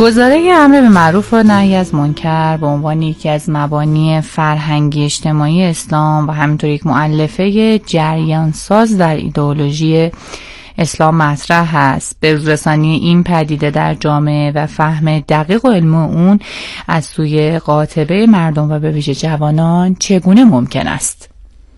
گزاره امر به معروف و نهی از منکر به عنوان یکی از مبانی فرهنگی اجتماعی اسلام و همینطور یک مؤلفه جریان ساز در ایدئولوژی اسلام مطرح است. به روز رسانی این پدیده در جامعه و فهم دقیق و علم اون از سوی قاطبه مردم و به ویژه جوانان چگونه ممکن است؟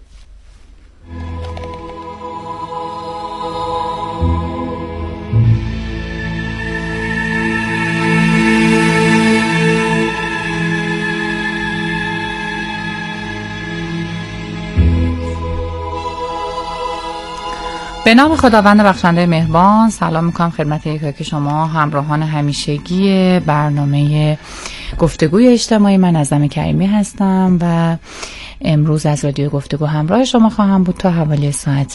به نام خداوند بخشنده مهربان، سلام میکنم خدمت یکایک شما همراهان همیشگی برنامه گفتگوی اجتماعی. من نظم کریمی هستم و امروز از رادیو گفتگو همراه شما خواهم بود تا حوالی ساعت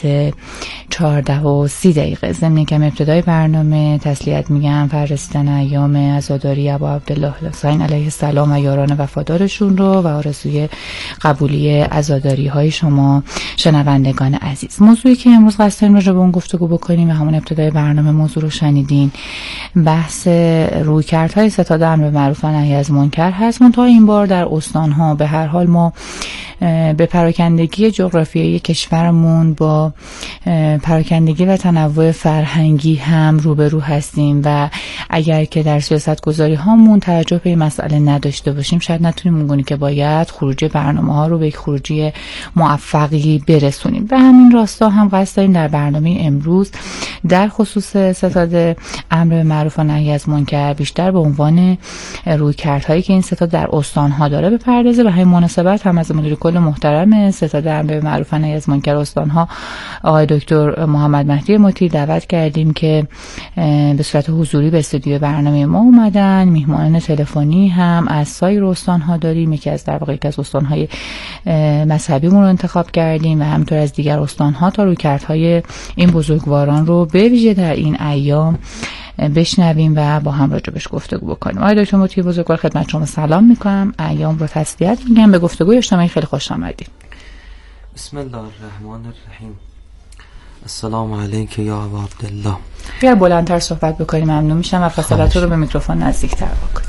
14:30. ضمن که ابتدای برنامه تسلیت میگم فرستن ایام عزاداری ابا عبدالله حسین علیه السلام و یاران وفادارشون رو و آرزوی قبولی عزاداری های شما شنوندگان عزیز. موضوعی که امروز قصد داریم راجع به اون گفتگو بکنیم و همون ابتدای برنامه موضوع رو شنیدین، بحث رویکردهای ستاد امر به معروف و نهی از منکر هست. منتها این بار در استان‌ها. به هر حال ما به پراکندگی جغرافیایی کشورمون با پراکندگی و تنوع فرهنگی هم روبرو هستیم و اگر که در سیاست گذاری هامون توجه به این مسئله نداشته باشیم شاید نتونیم اونگونه که باید خروجی برنامه ها رو به یک خروجی موفقی برسونیم. به همین راستا هم قصد داریم در برنامه امروز در خصوص ستاد امر به معروف و نهی از منکر بیشتر به عنوان رویکردهایی که این ستاد در استان‌ها داره بپردازه. به همین مناسبت هم از مدیر کل محترم ستاد امر به معروف و نهی از منکر استان‌ها آقای دکتر محمد مهدی مطیع دعوت کردیم که به صورت حضوری به استودیو برنامه ما اومدن. میهمانان تلفنی هم از سایر استان‌ها داریم. یکی از استان‌های مذهبیمون رو انتخاب کردیم و همینطور از دیگر استان‌ها تا رویکردهای این بزرگواران رو به ویژه در این ایام بشنویم و با هم راجبش گفتگو بکنیم. آقای دکتر مطیع بزرگوار خدمت شما سلام میکنم، ایام رو تسلیت میگم، به گفتگوی اجتماعی خیلی خوش آمدید. بسم الله الرحمن الرحیم. السلام علیک یا ابا عبدالله. بیا بلندتر صحبت بکنیم ممنون میشم و فاصلت رو به میکروفون نزدیکتر بکنیم.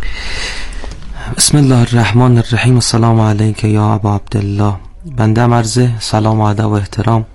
بسم الله الرحمن الرحیم. السلام علیک یا ابا عبدالله. بنده عرض سلام و ادب و احترام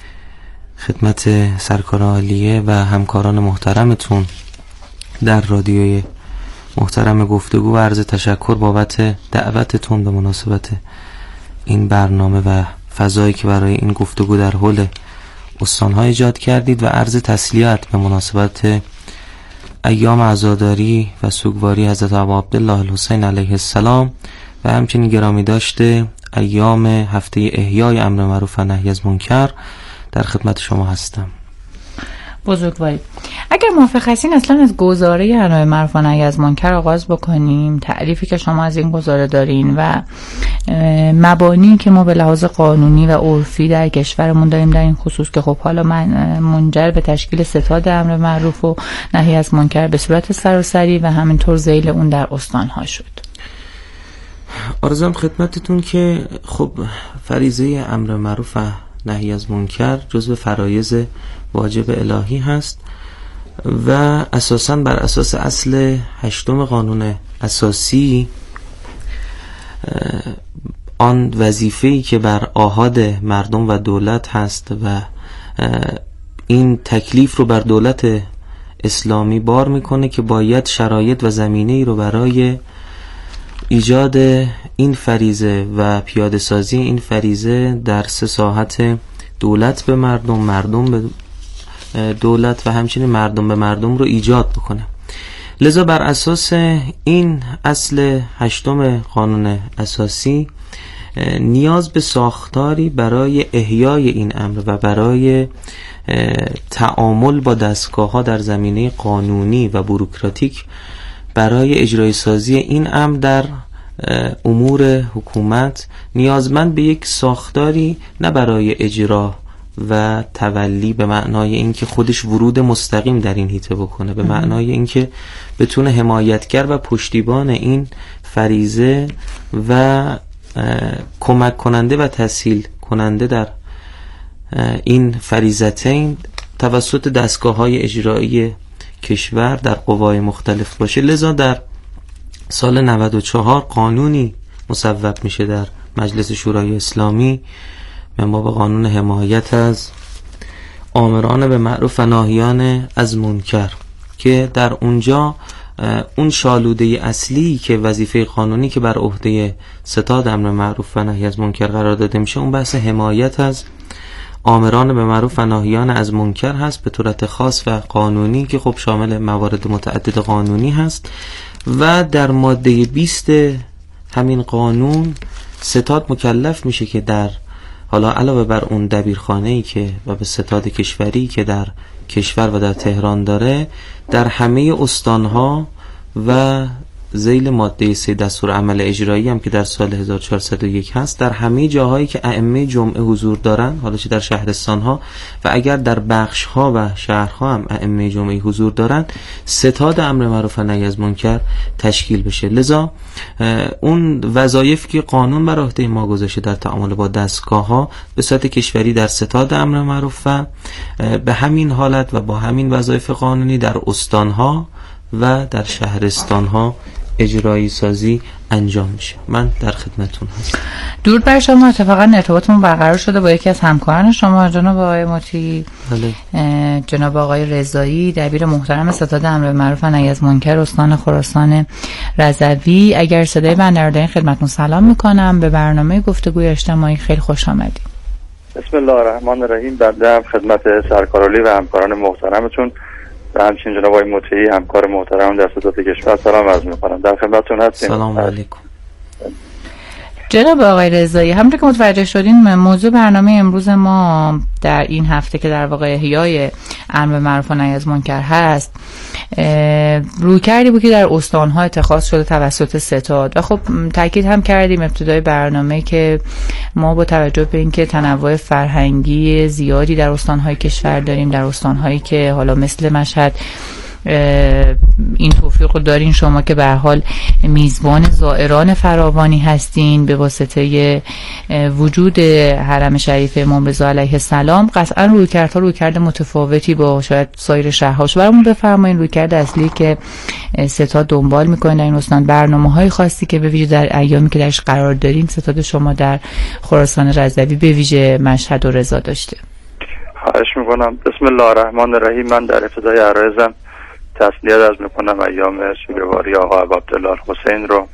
خدمت سرکار عالیه و همکاران محترمتون در رادیوی محترم گفتگو و عرض تشکر بابت دعوتتون به مناسبت این برنامه و فضایی که برای این گفتگو در حول استان‌ها ایجاد کردید و عرض تسلیت به مناسبت ایام عزاداری و سوگواری حضرت ابا عبدالله الحسین علیه السلام و همچنین گرامی داشته ایام هفته احیای امر معروف و نهی از منکر در خدمت شما هستم. بزرگواری، اگر موافق هستین اصلا از گزاره امر به معروف و نهی از منکر آغاز بکنیم. تعریفی که شما از این گزاره دارین و مبانی که ما به لحاظ قانونی و عرفی در کشورمون داریم در این خصوص که خب حالا من منجر به تشکیل ستاد امر معروف و نهی از منکر به صورت سراسری و همینطور ذیل اون در استان‌ها شد. عرضم خدمتتون که خب فریضه امر معروف و نهی از منکر جزو فرایض واجب الهی هست و اساساً بر اساس اصل 8 قانون اساسی آن وظیفه‌ای که بر آحاد مردم و دولت هست و این تکلیف رو بر دولت اسلامی بار میکنه که باید شرایط و زمینه‌ای رو برای ایجاد این فریضه و پیاده سازی این فریضه در 3 ساحت دولت به مردم، مردم به دولت و همچنین مردم به مردم رو ایجاد بکنه. لذا بر اساس این اصل 8 قانون اساسی نیاز به ساختاری برای احیای این امر و برای تعامل با دستگاه‌ها در زمینه قانونی و بوروکراتیک برای اجرای سازی این امر در امور حکومت نیازمند به یک ساختاری نه برای اجرا و تولی به معنای اینکه خودش ورود مستقیم در این حیطه بکنه، به معنای اینکه بتونه حمایتگر و پشتیبان این فریضه و کمک کننده و تسهیل کننده در این فریضتین توسط دستگاه‌های اجرایی کشور در قوای مختلف باشه. لذا در سال 94 قانونی مصوب میشه در مجلس شورای اسلامی به ما به قانون حمایت از آمران به معروف و ناهیان از منکر، که در اونجا اون شالوده اصلی که وظیفه قانونی که بر عهده ستاد امر معروف و نهی از منکر قرار داده میشه اون بحث حمایت از آمران به معروف و ناهیان از منکر هست به صورت خاص و قانونی، که خب شامل موارد متعدد قانونی هست. و در ماده 20 همین قانون ستاد مکلف میشه که در حالا علاوه بر اون دبیرخانه‌ای که و به ستاد کشوری که در کشور و در تهران داره، در همه استانها و ذیل ماده 3 دستور عمل اجرایی هم که در سال 1401 هست، در همه جاهایی که ائمه جمعه حضور دارن، حالا چه در شهرستانها و اگر در بخشها و شهرها هم ائمه جمعه حضور دارن، ستاد امر معروف و نهی از منکر تشکیل بشه. لذا اون وظایفی که قانون بر عهده ما گذاشته در تعامل با دستگاه‌ها به صورت کشوری در ستاد امر معروف و به همین حالت و با همین وظایف قانونی در استانها و در شهرستانها اجرایی سازی انجام میشه. من در خدمتون هستم. درود بر شما. اتفاقا ارتباطمون برقرار شده با یکی از همکاران شما، جناب آقای مطیعی، جناب آقای رضایی، دبیر محترم ستاد امر معروف و نهی از منکر استان خراسان رضوی. اگر صدای بنده رو دارین خدمتتون سلام میکنم. به برنامه گفتگوی اجتماعی خیلی خوش آمدید. بسم الله الرحمن الرحیم. بنده خدمت سرکارعالی و همکاران محترمتون و همچنین جناب آقای مطیعی همکار محترم در ستاد کشور سلام عرض می‌کنم. در خدمتتون هستیم. سلام علیکم. جناب آقای رضایی، همونطور که متوجه شدین موضوع برنامه امروز ما در این هفته که در واقع احیای امر معروف و نهی از منکر هست، رویکردی بود که در استان‌ها اتخاذ شده توسط ستاد و خب تاکید هم کردیم ابتدای برنامه که ما با توجه به اینکه تنوع فرهنگی زیادی در استان‌های کشور داریم، در استان‌هایی که حالا مثل مشهد این توفیق رو دارین شما که به هر حال میزبان زائران فراوانی هستین به واسطه وجود حرم شریف امام رضا علیه السلام، قطعا رویکرد متفاوتی با شاید سایر شهرهاش. برامون بفرمایید رویکرد اصلی که ستاد دنبال میکنه در این استان، برنامه‌های خاصی که به ویژه در ایامی که درش قرار داریم ستاد شما در خراسان رضوی به ویژه مشهد و رضا داشته. خواهش میکنم. بسم الله الرحمن الرحیم. من در ابتدای عرایزم تسلیت عرض میکنم ایام سوگواری آقا عبدالله حسین رو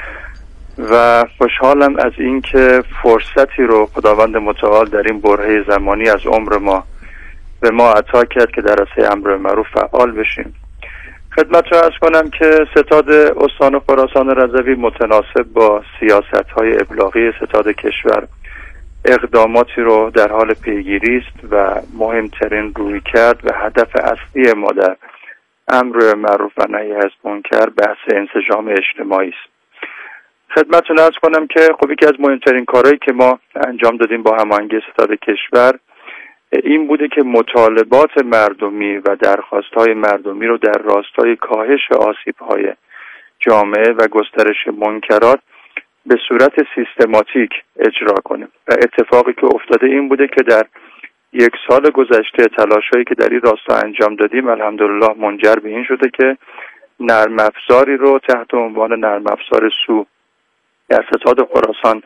و خوشحالم از اینکه فرصتی رو خداوند متعال در این برهه زمانی از عمر ما به ما عطا کرد که در راسته امر معروف فعال بشیم. خدمت رو عرض کنم که ستاد استان خراسان رضوی متناسب با سیاست‌های ابلاغی ستاد کشور اقداماتی رو در حال پیگیری است و مهمترین رویکرد و هدف اصلی ما در امر معروف و نهی از منکر بحث انسجام اجتماعی است. خدمتتون عرض کنم که خب یکی از مهمترین کارهایی که ما انجام دادیم با هماهنگی ستاد کشور این بوده که مطالبات مردمی و درخواست‌های مردمی رو در راستای کاهش آسیب‌های جامعه و گسترش منکرات به صورت سیستماتیک اجرا کنیم و اتفاقی که افتاده این بوده که در یک سال گذشته تلاش‌هایی که در این راستا انجام دادیم الحمدلله منجر به این شده که نرم افزاری رو تحت عنوان نرم افزار سو در ستاد خراسان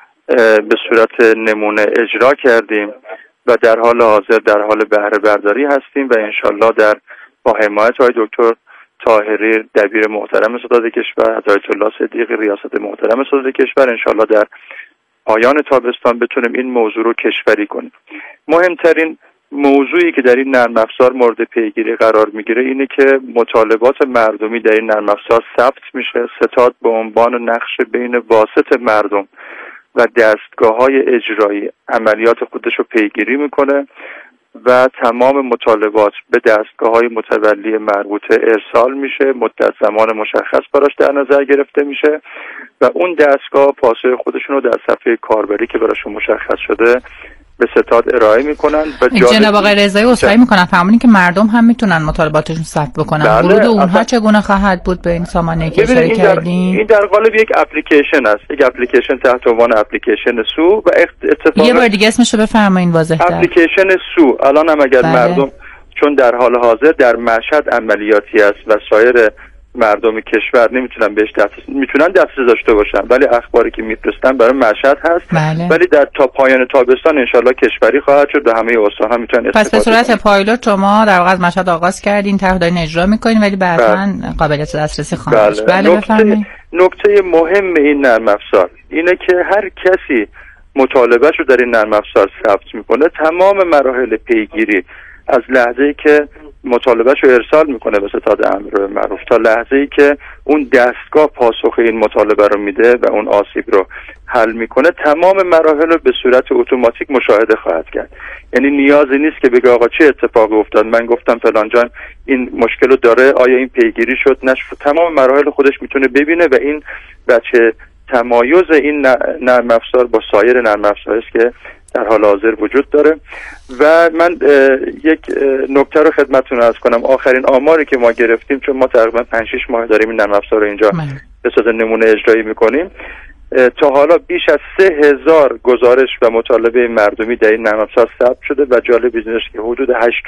به صورت نمونه اجرا کردیم و در حال حاضر در حال بهره برداری هستیم و انشالله در با حمایت های دکتر طاهری دبیر محترم ستاد کشور، حضرت الله صدیقی ریاست محترم ستاد کشور، انشالله در پایان تابستان بتونیم این موضوع رو کشوری کنیم. مهمترین موضوعی که در این نرم افزار مورد پیگیری قرار میگیره اینه که مطالبات مردمی در این نرم افزار ثبت میشه. ستاد به عنوان نقش بین واسط مردم و دستگاه‌های اجرایی عملیات خودش رو پیگیری میکنه و تمام مطالبات به دستگاه‌های متولی مربوطه ارسال میشه، مدت زمان مشخص براش در نظر گرفته میشه و اون دستگاه پاسخ خودشون رو در صفحه کاربری که براشون مشخص شده به ستاد ارائه میکنن. و جناب آقای رضایی عذرخواهی میکنم، فرمودین که مردم هم میتونن مطالباتشون ثبت بکنن. بله، ورود اونها چگونه خواهد بود به این سامانه که اشاره کردین؟ این در قالب یک اپلیکیشن است، یک اپلیکیشن تحت عنوان اپلیکیشن سو و اتفاقا یه بار دیگه اسمشو بفرمایید واضح‌تر. اپلیکیشن سو الان هم اگر مردم چون در حال حاضر در مشهد عملیاتی است و سایر مردم کشور نمیتونن بهش میتونن دسترسی داشته باشن، ولی اخباری که میفرستن برای مشهد هست. بله. ولی در تا پایان تابستان انشالله کشوری خواهد شد و همه استان‌ها میتونن استفاده پس به صورت پایلوت شما در واقع از مشهد آغاز کردین، طرح دارین اجرا میکنین، ولی بعداً قابلیت دسترسی خواهد شد. بله بفرمایید. نکته مهم این نرم افزار اینه که هر کسی مطالبه‌اش رو در این نرم افزار ثبت میکنه، تمام مراحل پیگیری از لحظه‌ای که مطالبه‌اش رو ارسال میکنه به ستاد امر معروف تا لحظه‌ای که اون دستگاه پاسخ این مطالبه رو میده و اون آسیب رو حل میکنه، تمام مراحل رو به صورت اتوماتیک مشاهده خواهد کرد. یعنی نیازی نیست که بگه آقا چه اتفاقی افتاد، من گفتم فلان جان این مشکل رو داره، آیا این پیگیری شد نشد، تمام مراحل خودش میتونه ببینه و این بچه تمایز این نرم افزار با سایر نرم افزارهایی که در حال حاضر وجود داره. و من یک نکته رو خدمتتون عرض کنم. آخرین آماری که ما گرفتیم، چون ما تقریبا 5-6 ماه داریم این نرم افزار رو اینجا به صورت نمونه اجرایی میکنیم، تا حالا بیش از 3000 گزارش و مطالبه مردمی در این نرم افزار ثبت شده و جالب اینه که حدود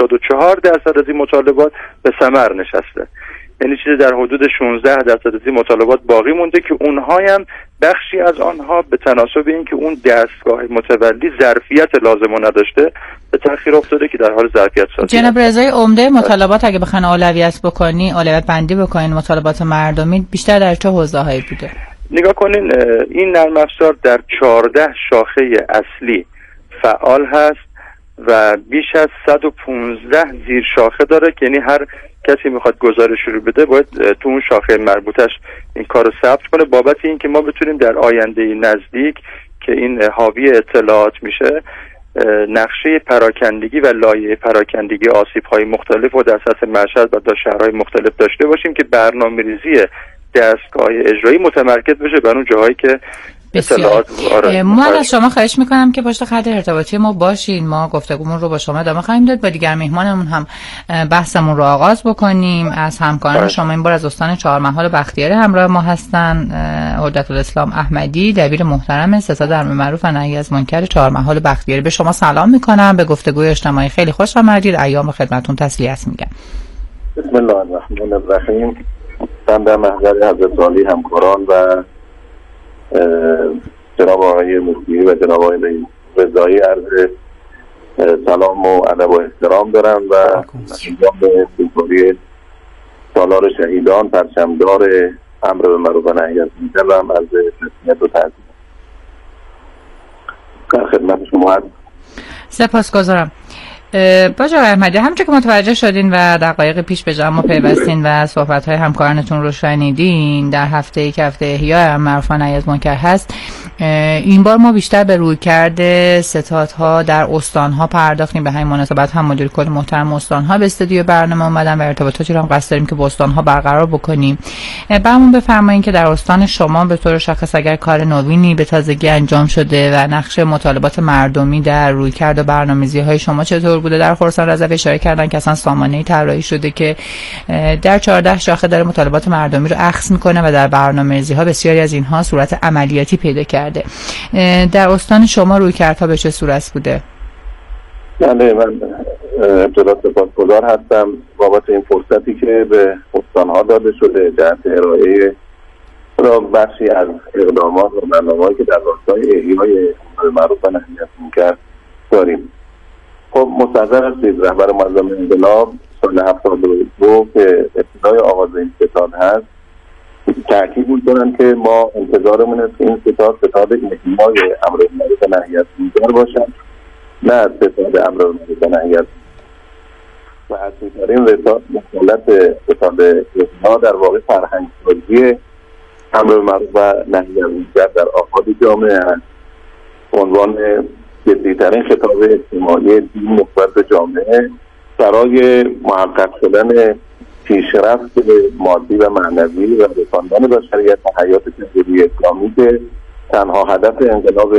84% از این مطالبات به ثمر نشسته. یعنی چیزی در حدود 16% از این مطالبات باقی مونده که اونها هم بخشی از آنها به تناسب اینکه اون دستگاه متولی ظرفیت لازم نداشته به تأخیر افتاده که در حال ظرفیت سازی. جناب رضای، عمده مطالبات اگه بخواین اولویت بندی بکنین مطالبات مردمی بیشتر در چه حوزه‌هایی بوده؟ نگاه کنین، این نرم افزار در 14 شاخه اصلی فعال هست و بیش از 115 زیر شاخه داره که یعنی هر کسی میخواد گزارش رو بده باید تو اون شاخه مربوطش این کار رو ثبت کنه، بابت این که ما بتونیم در آینده نزدیک که این حاوی اطلاعات میشه نقشه پراکندگی و لایحه پراکندگی آسیب‌های مختلف و در سطح مشهد و در شهرهای مختلف داشته باشیم که برنامه‌ریزی دستگاه اجرایی متمرکز بشه بر اون جاهایی که بسیار. من از شما خواهش میکنم که پشت خط ارتباطی ما باشین، ما گفتگومون رو با شما ادامه خواهیم داد، با دیگر مهمانمون هم بحثمون رو آغاز بکنیم. از همکاران شما این بار از استان چهارمحال بختیاری همراه ما هستن حجت الاسلام احمدی، دبیر محترم ستاد امر معروف و نهی از منکر چهارمحال بختیاری. به شما سلام میکنم، به گفتگوی اجتماعی خیلی خوش آمدید، ایام خدمتتون تسلیت میگم. بسم الله الرحمن الرحیم. من در محضر حضرت عالی همکاران و جناب آقای مفتی و جناب آقای رضایی عرض سلام و ادب و احترام دارم و انجام به سپاری سالار شهیدان پرچمدار امر به معروف و نهی از منکر و عرض تسلیت و تعظیم در خدمت شما هستم. سپاسگزارم. با جناب احمدی، همونطور که متوجه شدین و دقایق پیش به جمع پیوستین و صحبت‌های همکارانتون رو شنیدین، در هفته‌ای که هفته احیاء امر معروف و نهی از منکر هست، این بار ما بیشتر به رویکرد ستادها در استان‌ها پرداختیم. به همین مناسبت هم مدیر کل محترم استان‌ها به استودیو برنامه اومدن و ارتباطاتی رو هم قصد داریم که با استان‌ها برقرار بکنیم. برامون بفرمایید که در استان شما به طور شخص اگر کار نوینی به تازگی انجام شده و نقش مطالبات مردمی در رویکرد و برنامه‌ریزی‌های شما چطور بوده. در خراسان رضوی اشاره کردن که اصلا سامانه‌ای طراحی شده که در 14 شاخه داره مطالبات مردمی رو اخذ میکنه و در برنامه‌ریزی‌ها بسیاری از اینها صورت عملیاتی پیدا کرده. در استان شما رویکردها به چه صورت بوده؟ بله، من ابتدا سپاسگزار هستم بابت این فرصتی که به استان‌ها داده شده جهت ارائه بخشی از اقدامات و برنامه‌هایی که در راستای احیای معروف و نهی از منکر داریم. خب مستحضر هستید رهبر معظم انقلاب سال 72 که ابتدای آغاز این ستاد هست تأکید می‌کنن که ما انتظارمون است که این ستاد احیای امر به معروف و نهی از منکر باشد، نه ستاد امر به معروف و نهی از منکر. و اصلی‌ترین رسالت ستاد احیا در واقع فرهنگ‌سازی امر به معروف و نهی از منکر در افراد جامعه است. عنوان جدی‌ترین خطاب اجتماعی دین نسبت به جامعه برای محقق شدن پیشرفت مادی و معنوی و رساندن بشریت به حیات جمهوری اسلامی که تنها هدف انقلاب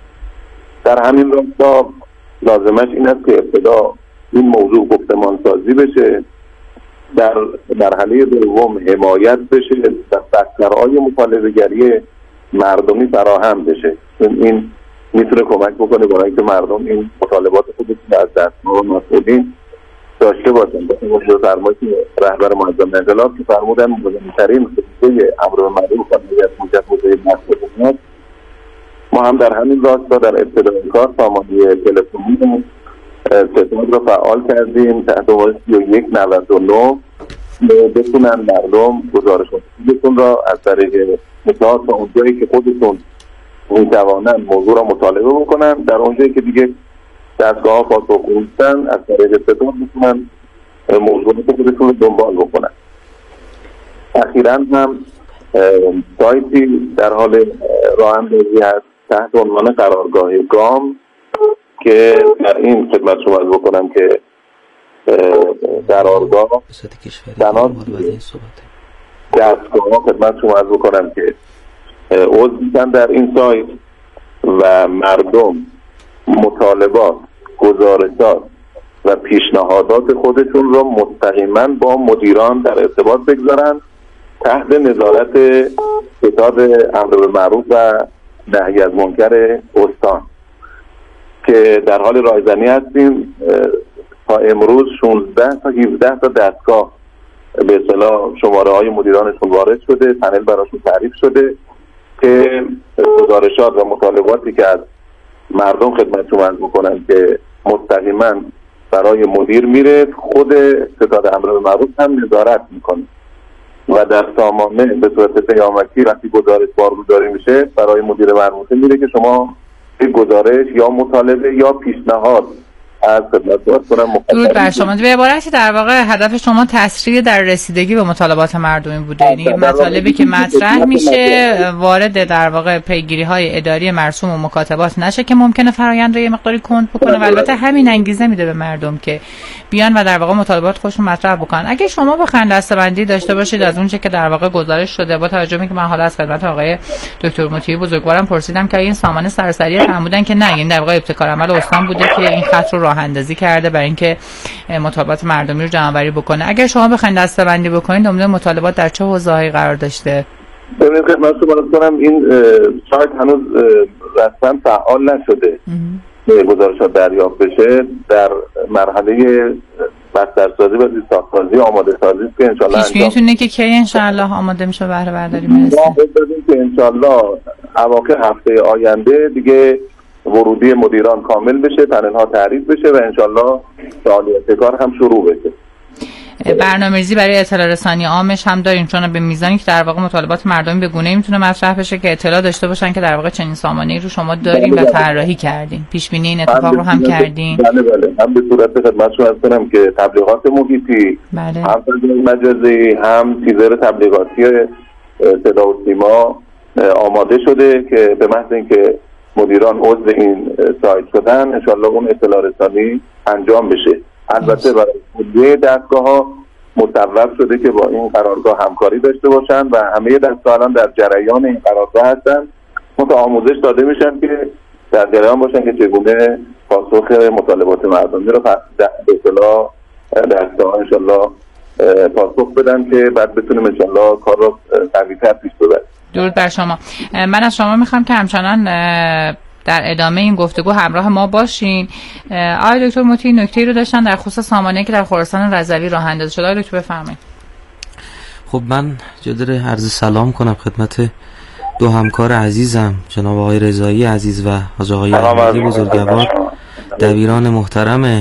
در همین راستا لازمش این است که ابتدا این موضوع گفتمان سازی بشه، در مرحله دوم حمایت بشه و بسترهای مطالبه‌گری مردمی فراهم بشه. این میتونه کمک بکنه برای اینکه مردم این مطالبات خودشون از دستگاه مسئولین به داشته باشن. با فرمایش رهبر منظم انقلاب که فرمودن مهمترین خصوصه امر بالمعروف و نهی از منکر حوزه مسئولیت، ما هم در همین راستا در ابتدای کار سامانه تلفنی ستاد رو فعال کردیم تحت عنوان 3199 بتونن مردم گزارشاتشون را از طریق اطلاعات تا اونجایی که خودشون میتوانن موضوع را مطالعه بکنن، در اونجایی که دیگه دستگاه ها پاسخ نیستن از طریق ستاد میتونن موضوعات خودشون رو دنبال بکنن. اخیراً هم سایتی در حال راه اندازی هست تحت عنوان قرارگاه گام که در این خدمت شما عرض بکنم که قرارگاه دستگاه خدمت شما عرض بکنم که عضو میشن در این سایت و مردم مطالبات، گزارشات و پیشنهادات خودشون رو مستقیما با مدیران در ارتباط بگذارن تحت نظارت ستاد امر بالمعروف و نهی از منکر استان که در حال رایزنی هستیم. تا امروز 16 تا 17 تا دستگاه به اصطلاح شماره های مدیرانشون وارد شده، پنل براشون تعریف شده که گزارشات و مطالباتی که از مردم خدمتشون عرض میکنن که مستقیما برای مدیر میره، خود ستاد امر بالمعروف هم نظارت میکنه و در سامانه به صورت پیامکی وقتی گزارش بارگذاری میشه برای مدیر مربوطه میره که شما یک گزارش یا مطالبه یا پیشنهاد از خدمت کنم. درود بر شما. به عبارتی در واقع هدف شما تسریع در رسیدگی به مطالبات مردمی بوده، یعنی مطالبی که مطرح میشه وارد در واقع پیگیری‌های اداری مرسوم و مکاتبات نشه که ممکنه فرآیند رو یه مقداری کند بکنه و البته همین انگیزه میده به مردم که بیان و در واقع مطالبات خودشون مطرح بکنن. اگه شما بخواید دسته‌بندی داشته باشید از اون چه که در واقع گزارش شده، با توجه به که من حالا از خدمت آقای دکتر مطیعی بزرگوارم پرسیدم که این سامانه سرسری فرمودن که نه، این در واقع ابتکار عمل استان بوده که این خط رو راه اندازی کرده برای اینکه مطالبات مردمی رو جمع‌آوری بکنه. اگر شما بخواید دسته‌بندی بکنید نمونه مطالبات در چه حوزه‌ای قرار داشته؟ ببینید خدمتتون عرض کنم این سایت هنوز رسما فعال نشده. گزارشات دریافت بشه در مرحله بسترسازی و زیرساخت‌سازی آماده سازی است که ان شاءالله پیش‌بینیتونه که کی ان شاءالله آماده میشه بهره برداری میرسه؟ ما ببینیم که ان شاءالله اواخر هفته آینده دیگه ورودی مدیران کامل بشه، پنل ها تعریف بشه و ان شاءالله فعالیت کار هم شروع بشه. برنامه‌ریزی برای اطلاع رسانی عامش هم داریم، چون به میزانی که در واقع مطالبات مردمی به گونه‌ای میتونه مطرح بشه که اطلاع داشته باشن که در واقع چنین سامانه‌ای رو شما دارین و طراحی کردین، پیش بینی این اتفاق رو هم کردین. بله هم به صورت خدمتتون عرض کنم که تبلیغات محیطی، هم مجازی، هم تیزر تبلیغاتی صدا و سیما آماده شده که به محض اینکه مدیران عضو این سایت شدن ان شاءالله اون اطلاع رسانی انجام بشه. البته برای کلیه دستگاه‌ها مصوب شده که با این قرارگاه همکاری داشته باشن و همه دستگاه الان در جریان این قرارگاه هستن، آموزش داده میشن که در جریان باشن که چگونه پاسخ مطالبات مردمی رو به اصطلاح دستگاه ان شاءالله پاسخ بدن که بعد بتونیم ان شاءالله کار رو قوی‌تر پیش ببریم. درود بر شما. من از شما میخوام که همچنان در ادامه این گفتگو همراه ما باشین. آقای دکتر مطیعی نکته‌ای رو داشتن در خصوص سامانه‌ای که در خراسان رضوی راه اندازی شده. آقای دکتر بفرمایید. خب من جدر عرض سلام کنم خدمت دو همکار عزیزم جناب آقای رضایی عزیز و حاج آقای احمدی بزرگوار، دبیران محترم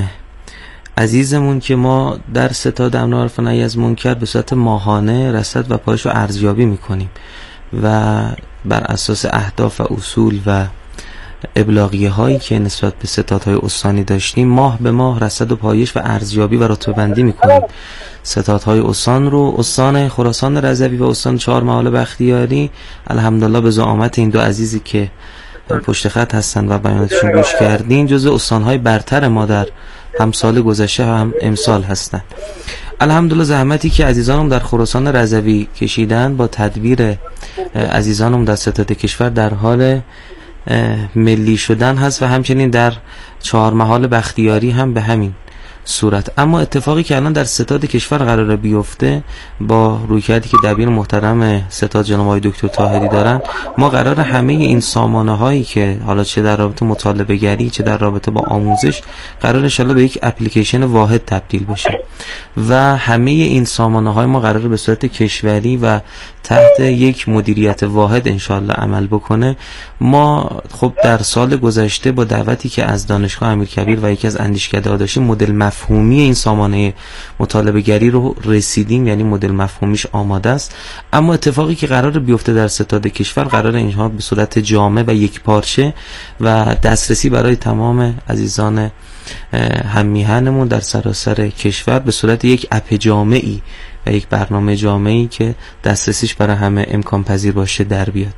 عزیزمون که ما در ستاد امر بالمعروف و نهی از منکر به صورت ماهانه رصد و پایش و ارزیابی میکنیم و بر اساس اهداف و اصول و ابلاغیه هایی که نسبت به ستادهای استانی داشتیم ماه به ماه رصد و پایش و ارزیابی و رتبه بندی میکنیم. ستادهای استان رو، استان خراسان رضوی و استان چهارمحال بختیاری، الحمدلله به زعامت این دو عزیزی که پشت خط هستن و بیاناتشون گوش کردین، جزء استانهای برتر ما در هم سال گذشته هم امسال هستن. الحمدلله زحمتی که عزیزانم در خراسان رضوی کشیدن با تدبیر عزیزانم در ستاد کشور در حال ملی شدن هست و همچنین در چهارمحال بختیاری هم به همین صورت. اما اتفاقی که الان در ستاد کشور قراره بیفته با رویکردی که دبیر محترم ستاد جناب آقای دکتر طاهری دارن، ما قراره همه این سامانه هایی که حالا چه در رابطه مطالبه گری چه در رابطه با آموزش قرار ان شاءالله به یک اپلیکیشن واحد تبدیل بشه و همه این سامانه های ما قراره به صورت کشوری و تحت یک مدیریت واحد انشالله عمل بکنه. ما خب در سال گذشته با دعوتی که از دانشگاه امیرکبیر و یکی از اندیشکده‌ها داشتیم مدل مفهومی این سامانه مطالبه گری رو رسیدیم، یعنی مدل مفهومیش آماده است. اما اتفاقی که قرار بیفته در ستاد کشور، قرار اینها به صورت جامع و یک پارچه و دسترسی برای تمام عزیزان هم میهنمون در سراسر کشور به صورت یک اپ جامعی و یک برنامه جامعی که دسترسیش برای همه امکان پذیر باشه در بیاد.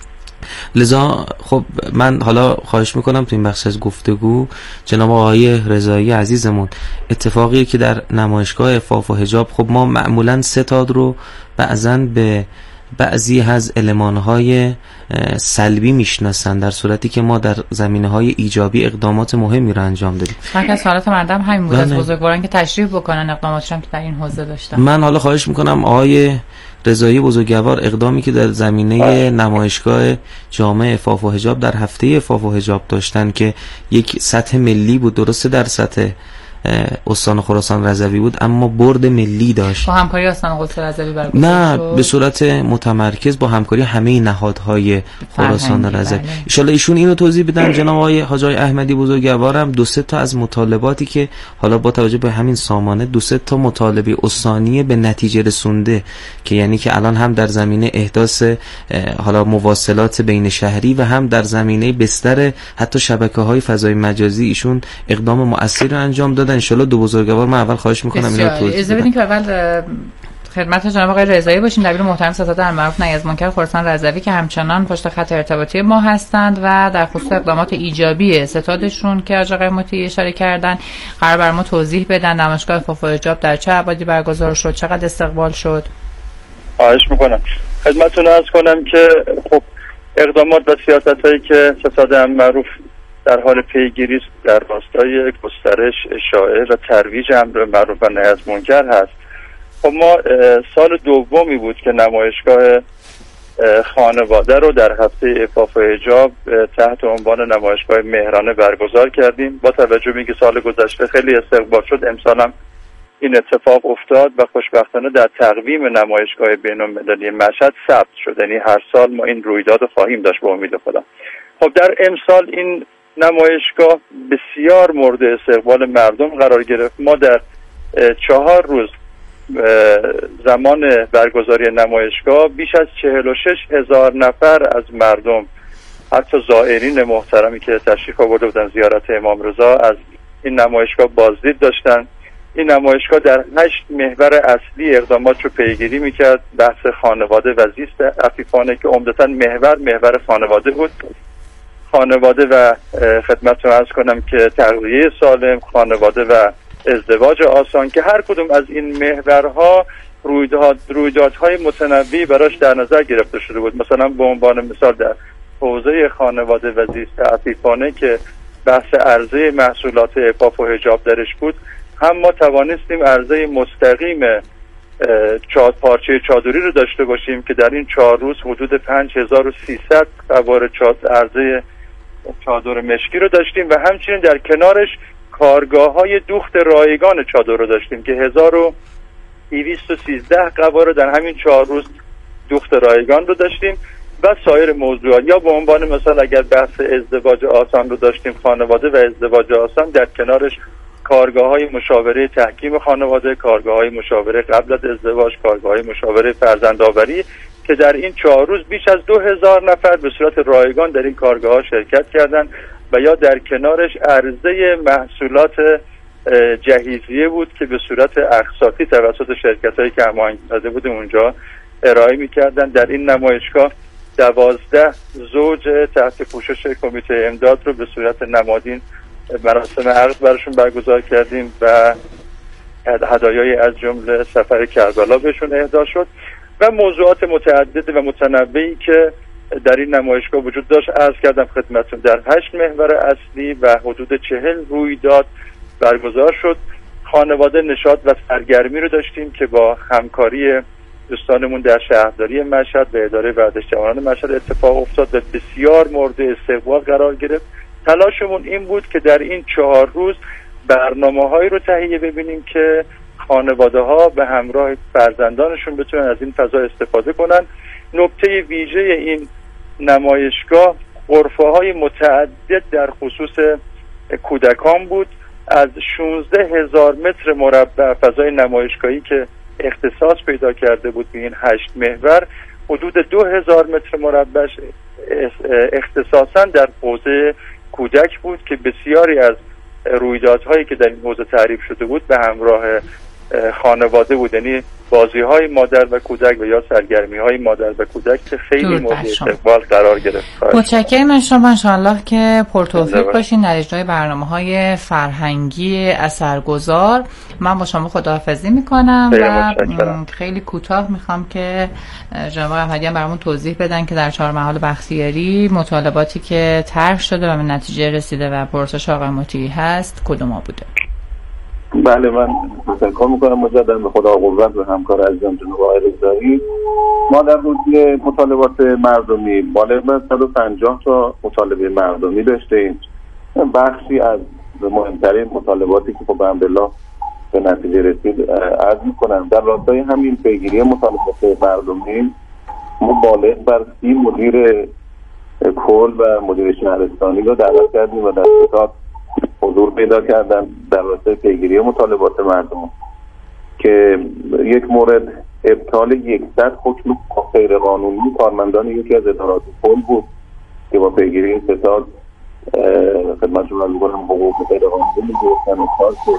لذا خب من حالا خواهش میکنم تو این بخش از گفتگو جناب آقای رضایی عزیزمون، اتفاقی که در نمایشگاه عفاف و حجاب، خب ما معمولا ستاد رو بعضن به بعضی از المانهای سلبی میشناسن، در صورتی که ما در زمینه‌های ایجابی اقدامات مهمی رو انجام دادیم. من که سوالات مردم همین بود، از بزرگواران که تشریف بکنن اقداماتشون که در این حوزه داشتن. من حالا خواهش میکنم آقای رضایی بزرگوار اقدامی که در زمینه نمایشگاه جامع عفاف و حجاب در هفته عفاف و حجاب داشتن که یک سطح ملی بود، درسته در سطح استان خراسان رضوی بود اما برد ملی داشت، با همکاری استان خراسان رضوی برگزار نه شد. به صورت متمرکز با همکاری همه نهادهای خراسان رضوی. بله. ان شاءالله ایشون اینو توضیح بدن. جناب آقای حاج احمدی بزرگوارم دو سه تا از مطالباتی که حالا با توجه به همین سامانه دو سه تا مطالبه استانی به نتیجه رسونده که یعنی که الان هم در زمینه احداث حالا مواصلات بین شهری و هم در زمینه بستر حتی شبکه‌های فضای مجازی ایشون اقدام مؤثری انجام دادن. ان شاءالله دو بزرگوار من اول خواهش میکنم اینا رو توضیح بدین که اول خدمت جناب آقای رضایی باشیم، دبیر محترم ستاد المعروف نهی از منکر خراسان رضوی که همچنان پشت خط ارتباطی ما هستند و در خصوص اقدامات ایجابی ستادشون که آقای مطیعی اشاره کردن قرار بر ما توضیح بدن. نمایشگاه عفاف و حجاب در چه ابعادی برگزار شد، چقدر استقبال شد؟ خواهش میکنم خدمتتون عرض کنم که خب اقدامات و سیاستایی که ستاد المعروف در حال پیگیری است در راستای گسترش، اشاعه و ترویج امر معروف و نهی از منکر هست. خب ما سال دومی بود که نمایشگاه خانواده رو در هفته عفاف و حجاب تحت عنوان نمایشگاه مهرانه برگزار کردیم. با توجه به اینکه سال گذشته خیلی استقبال شد، امسال هم این اتفاق افتاد و خوشبختانه در تقویم نمایشگاه بین‌المللی مشهد ثبت شد. یعنی هر سال ما این رویداد رو خواهیم داشت به امید خدا. خب در امسال این نمایشگاه بسیار مورد استقبال مردم قرار گرفت. ما در 4 روز زمان برگزاری نمایشگاه بیش از 46,000 نفر از مردم، حتی زائرین محترمی که تشریف آورده بودن زیارت امام رضا، از این نمایشگاه بازدید داشتن. این نمایشگاه در 8 محور اصلی اقدامات رو پیگیری میکرد. بحث خانواده و زیست عفیفانه که عمدتاً محور خانواده بود، خانواده و خدمتتون عرض کنم که تغذیه سالم، خانواده و ازدواج آسان، که هر کدوم از این محورها رویدادهای متنوعی براش در نظر گرفته شده بود. مثلا به عنوان مثال در حوزه خانواده و زیست عفیفانه که بحث عرضه محصولات عفاف و حجاب درش بود، هم ما توانستیم عرضه مستقیم پارچه چادری رو داشته باشیم که در این 4 روز حدود 5300 قوار عرضه چادر مشکی رو داشتیم و همچنین در کنارش کارگاه‌های دوخت رایگان چادر رو داشتیم که 1213 قوار در همین 4 روز دوخت رایگان رو داشتیم و سایر موضوعات. یا به عنوان مثال اگر بحث ازدواج آسان رو داشتیم، خانواده و ازدواج آسان، در کنارش کارگاه‌های مشاوره تحکیم خانواده، کارگاه‌های مشاوره قبل از ازدواج، کارگاه‌های مشاوره فرزندآوری که در این 4 روز بیش از 2000 نفر به صورت رایگان در این کارگاه‌ها شرکت کردند. و یا در کنارش عرضه محصولات جهیزیه بود که به صورت اقساطی توسط شرکت‌هایی که هماهنگ کرده بود اونجا ارائه می‌کردند. در این نمایشگاه 12 زوج تحت پوشش کمیته امداد رو به صورت نمادین مراسم عقد براشون برگزار کردیم و هدایای از جمله سفر کربلا بهشون اهدا شد و موضوعات متعدد و متنوعی که در این نمایشگاه وجود داشت عرض کردم خدمتتون. در 8 محور اصلی و حدود 40 رویداد برگزار شد. خانواده نشاط و سرگرمی رو داشتیم که با همکاری دوستانمون در شهرداری مشهد و اداره ورزش جوانان مشهد اتفاق افتاد و بسیار مورد استقبال قرار گرفت. تلاشمون این بود که در این 4 روز برنامه‌هایی رو تهیه ببینیم که خانواده‌ها به همراه فرزندانشون بتونن از این فضا استفاده کنن. نکته ویژه این نمایشگاه غرفه‌های متعدد در خصوص کودکان بود. از 16,000 متر مربع فضای نمایشگاهی که اختصاص پیدا کرده بود به این 8 محور، حدود 2,000 متر مربع اختصاصاً در حوزه کودک بود که بسیاری از رویدادهایی که در این حوزه تعریف شده بود به همراه خانواده بود، یعنی بازی‌های مادر و کودک و یا سرگرمی‌های مادر و کودک که خیلی مورد استقبال قرار گرفت. متشکرم از شما، انشاءالله که پرتوفیق باشین در اجرای برنامه‌های فرهنگی اثرگذار. من با شما خداحافظی می‌کنم و خیلی کوتاه می‌خوام که جناب احمدی هم برامون توضیح بدن که در چهارمحال بختیاری مطالباتی که طرح شده و به نتیجه رسیده و پرسش آقای مطیعی هست کدوما بوده. بله، من تشکر میکنم مجددا به خدا قوت و همکار عزیزم جناب آقای رضایی. ما در روزی مطالبات مردمی بالغ بر 150 تا مطالبه مردمی داشتیم. بخشی از مهمترین مطالباتی که خب الحمدلله به نتیجه رسید عرض میکنم. در راستای همین پیگیری مطالبات مردمی ما بالغ بر 30 مدیر کل و مدیر شهرستانی رو دعوت کردیم و در ستاد حضور پیدا کردن در راستای پیگیری مطالبات مردم که یک مورد ابطال 100 حکم غیر قانونی کارمندان یکی از ادارات کل بود که با پیگیری این ستاد خدمت شما می‌کنم حقوق غیر قانونی گرفتن ابطال شد.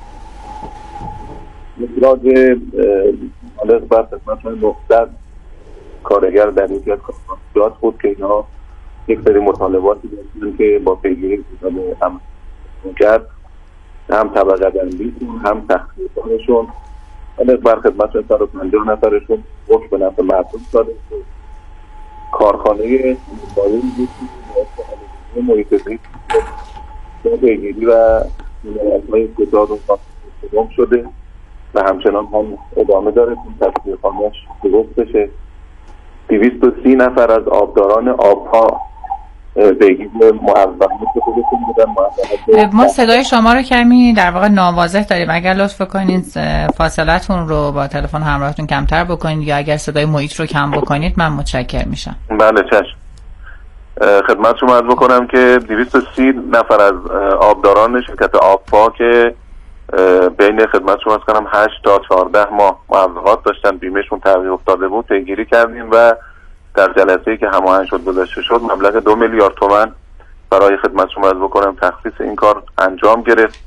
اخراج بالغ بر خدمت شما 900 کارگر در یکی از کارخانجات بود که اینا یک سری مطالباتی داشتن که با پیگیری ستاد هم کرد، هم طبقه بندی هم تخفیفشون بالغ بر خدمت 150 نفرشون حکم به نفع مردم صادر شد. کارخانه مایل بود که محیط زیست پیگیری و ملازمای ستاد و خانم شده و همچنان هم ادامه داره. تخفیفانش درست بشه. 230 نفر از آبداران آبها بگید موظفیت خودشون بودن. ما صدای شما رو کمی در واقع ناواضح داریم، اگر لطف کنید فاصلتون رو با تلفن همراهتون کمتر بکنید یا اگر صدای محیط رو کم بکنید من متشکر میشم. بله چشم. خدمت شما عرض بکنم که 230 نفر از آبداران شرکت آبپا که بین خدمت شما عرض کنم 8 تا 14 ماه موظفات داشتن، بیمهشون تغییر افتاده بود، پیگیری کردیم و در جلسه‌ای که هماهنگ شد گذاشته شد مبلغ 2 میلیارد تومان برای خدمت شما عرض بکنم تخصیص این کار انجام گرفت.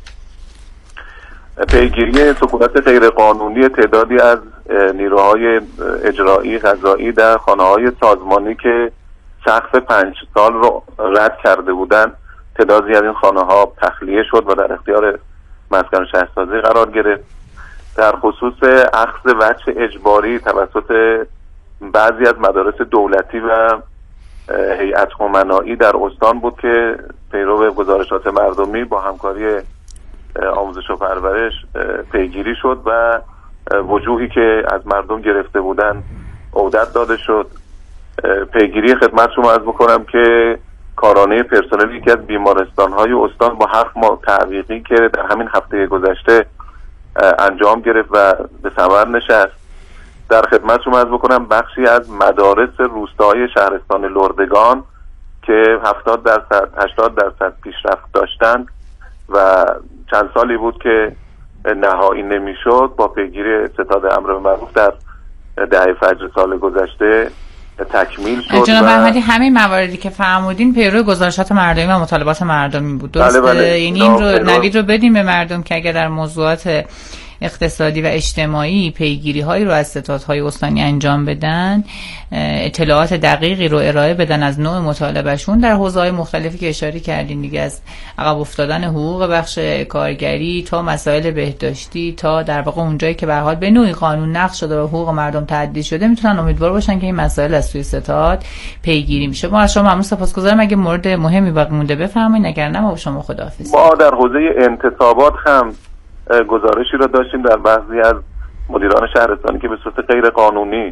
پیگیری سکونت غیر قانونی تعدادی از نیروهای اجرایی قضایی در خانه‌های سازمانی که سقف 5 سال رو رد کرده بودند، تعدادی از این خانه‌ها تخلیه شد و در اختیار مسکن شهرسازی قرار گرفت. در خصوص اخذ وجه اجباری توسط بعضی از مدارس دولتی و هیئت امنایی در استان بود که پیرو گزارشات مردمی با همکاری آموزش و پرورش پیگیری شد و وجوهی که از مردم گرفته بودن عودت داده شد. پیگیری خدمت شما عرض بکنم که کارانه پرسنل یکی از بیمارستان‌های استان با 7 ماه تعویقی که در همین هفته گذشته انجام گرفت و به ثمر نشست. در خدمت شما عرض بکنم بخشی از مدارس روستای شهرستان لردگان که 70% 80% پیشرفت داشتند و چند سالی بود که نهایی نمیشد، با پیگیری ستاد امر معروف در دهه فجر سال گذشته تکمیل شد. جناب احمدی همین مواردی که فرمودین پیرو گزارشات مردمی و مطالبات مردمی بود، درسته؟ بله. یعنی این رو نوید رو بدیم به مردم که اگر در موضوعات اقتصادی و اجتماعی پیگیری هایی رو از ستادهای استانی انجام بدن، اطلاعات دقیقی رو ارائه بدن از نوع مطالبهشون در حوزه‌های مختلفی که اشاره کردین دیگه، از عقب افتادن حقوق بخش کارگری تا مسائل بهداشتی تا در واقع اونجایی که به هر حال به نوعی قانون نقض شده و حقوق مردم تعدی شده، میتونن امیدوار باشن که این مسائل از سوی ستاد پیگیری میشه. ما از شما ممنون، سپاسگزارم. اگه مورد مهمی باقی مونده بفرمایید، اگر نه ما با شما خداحافظی. ما در حوزه انتصابات هم گزارشی را داشتیم در بعضی از مدیران شهرستانی که به صورت غیر قانونی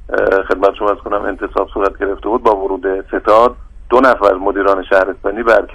خدمت شما از کنم انتصاب صورت گرفته بود. با ورود ستاد 2 نفر مدیران شهرستانی